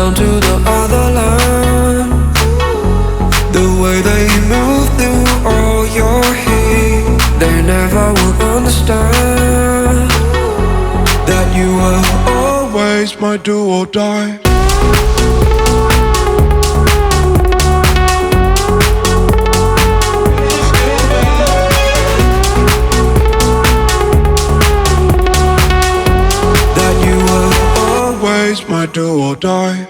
down to the other line. The way that you move through all your hate, they never will understand that you were always my do or die. That you were always my do or die.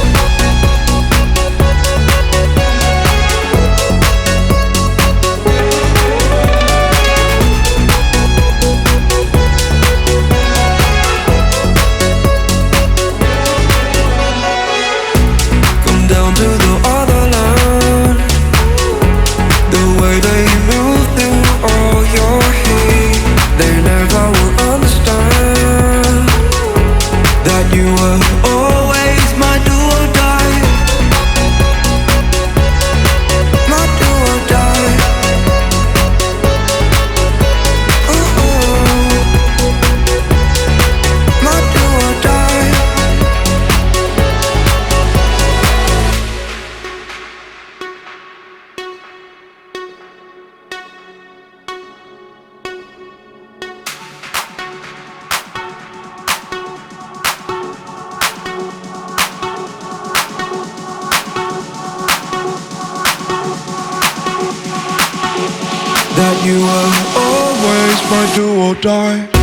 Down to the other line. The way they move through all your hate, they never will understand that you were always my do or die. My do or die. My do or die. That you were always my do or die.